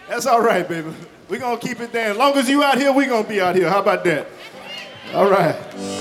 That's all right, baby. We're going to keep it there. As long as you out here, we're going to be out here. How about that? All right.